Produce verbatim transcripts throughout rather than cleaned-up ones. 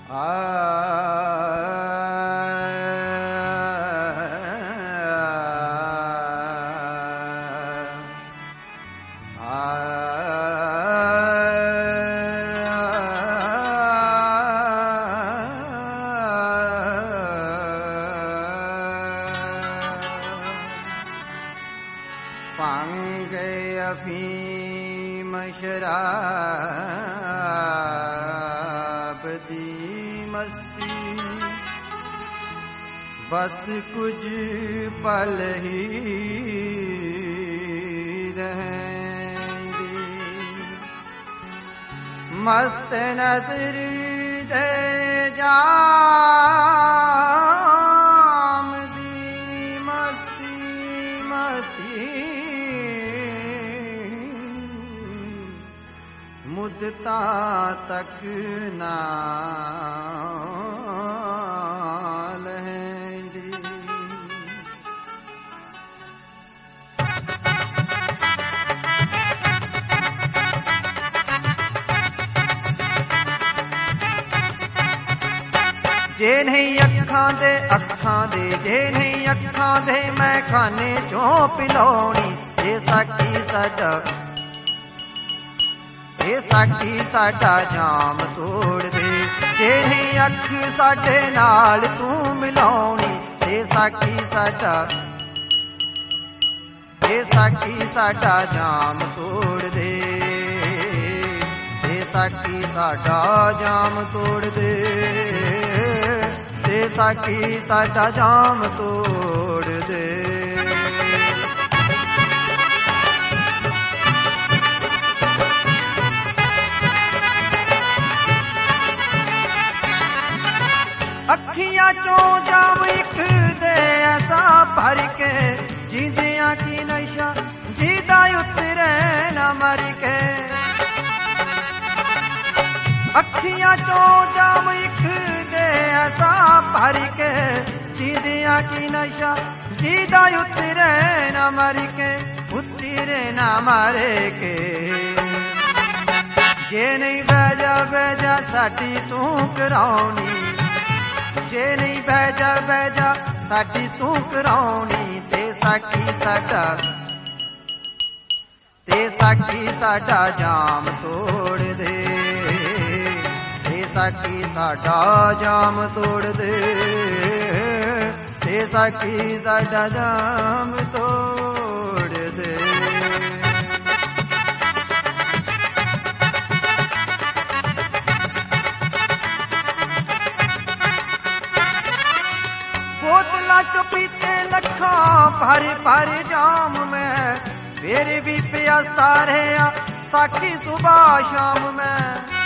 भांग अफीम शराब दी मस्ती बस कुछ पल ही रहेंगी। मस्त नजर दे जाम दी मस्ती मस्ती मुद्दता तक ना लहंदी। जे नहीं अखां दे अखां दे जे नहीं अखां दे मैं खाने चों पिलौनी। जे साकी साडा ये साकी साडा जाम तोड़ दे। जे नहीं अख साडे नाल तू मिलाउनी। ये साकी साडा ये साकी साडा जाम तोड़ दे। ये साकी साडा जाम तोड़ दे। ये साकी साडा जाम तोड़ दे। अखियां चो जाम एक दे ऐसा भर के जींदियां की नशा जीदा उतरे न मर के। अखियां चो जाम एक दे ऐसा भर के जींदियां की नशा जीदा उतरे न मर के उतरे न मरे के। जे नहीं बैजा बैजा साडी तू कराउनी। जे नहीं बैजा बैजा साडी तू कराउनी। ते साकी साडा ते साकी साडा जाम तोड़ दे। ते साकी साडा जाम तोड़ दे। ते साकी साडा जाम तोड़ दे। बोतला चो पीते लखा भर भर जाम में फिर भी प्यासा रहा साकी सुबह शाम में।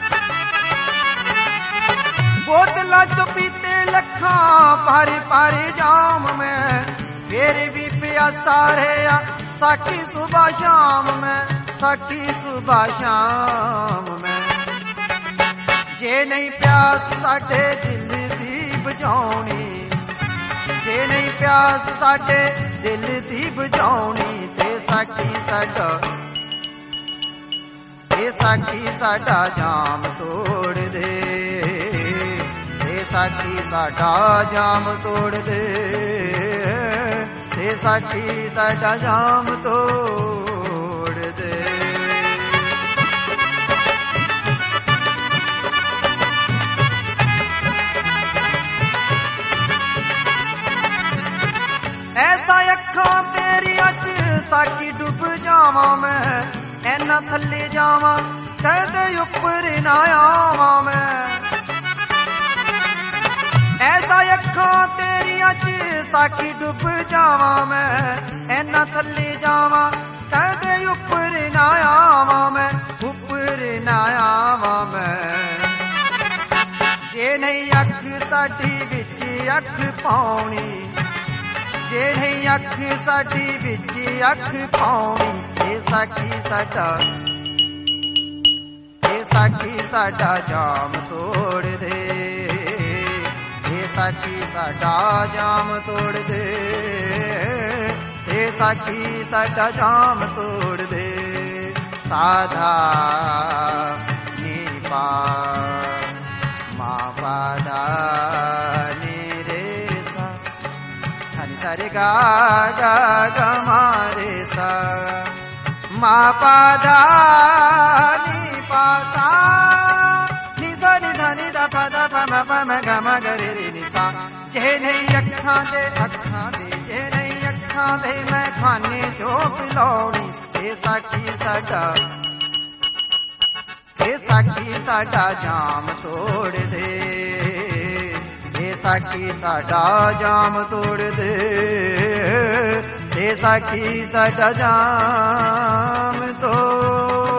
बोतला चो पीते लखा भर भर जाम में फिर भी प्यासा रहा साकी सुबह शाम में साकी सुबह शाम में। जे नहीं प्यास साडे दिल दी बुझाउनी। जे नहीं प्यास साडे दिल दी बुझाउनी। ते साकी साडा ते साकी साडा जाम तोड़ दे। ते साकी साडा जाम तोड़ दे। ते साकी साडा जाम तोड़ दे। ऐसा अखां तेरी अच साकी डुब जावा मैं ऐना थले जावा कहदे उपर ना आवा मैं। ऐसा अखां तेरी अच साकी डुब जावा मैं ऐना थले जावा कहदे उपर ना आवा मैं उपर ना आवा मैं। जे नहीं अख साडी विच अख पाउनी। जे नहीं अख साडी विच अख पाउनी। ये साकी साडा ये साकी साडा जाम तोड़ दे। ये साकी साडा जाम तोड़ दे। ये साकी साडा जाम तोड़ दे। साधा नी पा मा पा गा गा गा मारे सा मा पा दा नी पा सा नी सा नी धा नी दा पा दा पा मा पा मा गा मा गा रे रे नी सा जे नहीं अखां दे अखां दे जे नहीं अखां दे मैं खाने जो पिलौनी ए साखी साडा ए साखी साडा जाम तोड़ दे ए साखी साडा जाम तोड़ दे ए साखी साडा जाम तोड़